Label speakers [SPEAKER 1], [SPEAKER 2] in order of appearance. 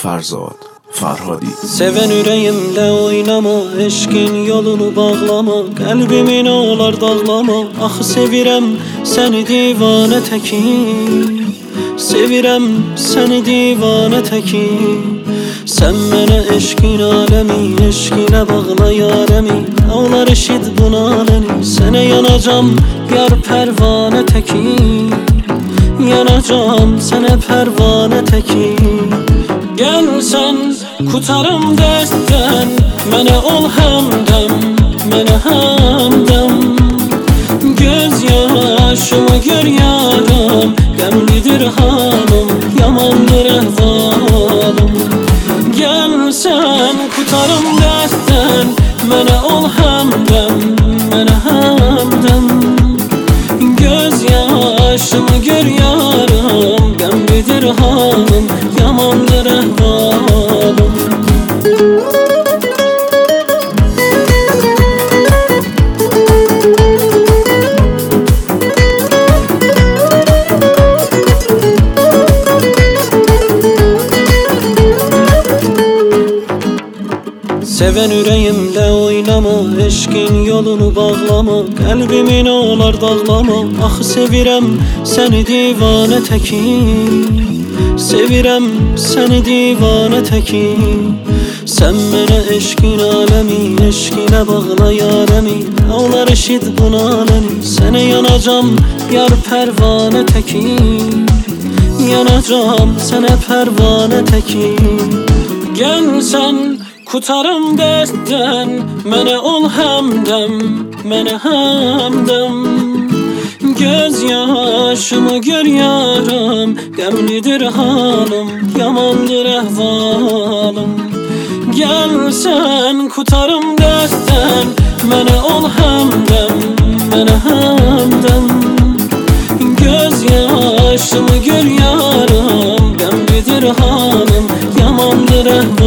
[SPEAKER 1] Farzad Farhadi.
[SPEAKER 2] Seven ürəyimlə oynama, eşqin yolunu bağlama, qəlbimin olar dağlama. Axı sevirəm səni divanə təkin, sevirəm səni divanə təkin. Sən mənə eşqin aləmi, eşqinə bağla yarəmi. Ağlar eşid bu naləni, sənə yanacam yar pərvanə təkin, yanacam sənə pərvanə təkin. Gəl sən qutarım dərddən, mənə ol həmdəm, mənə həmdəm. Göz yaşımı gör yaram, qəmlidir halım, yamandır əhvalım. Gəl sən qutarım dərddən, mənə ol həmdəm, mənə həmdəm. Göz yaşımı gör yaram, qəmlidir halım, yamandır əhvalım. Seven ürəyimlə oynama, eşqin yolunu bağlama, qəlbimin olar dağlama. Axı sevirəm səni divanə təkin, sevirəm səni divanə təkin. Sən mənə eşqin aləmi, eşqinə bağla yarəmi. Ağlar eşid bu naləni, sənə yanacam yar pərvanə təkin, yanacam sənə pərvanə təkin. Gəl sən qutarım dərddən, mənə ol həmdəm, mənə həmdəm. Göz yaşımı gör yaram, qəmlidir halım, yamandır əhvalım. Gəl sən qutarım dərddən, mənə ol həmdəm, mənə həmdəm. Göz yaşımı gör yaram, qəmlidir halım, yamandır əhvalım.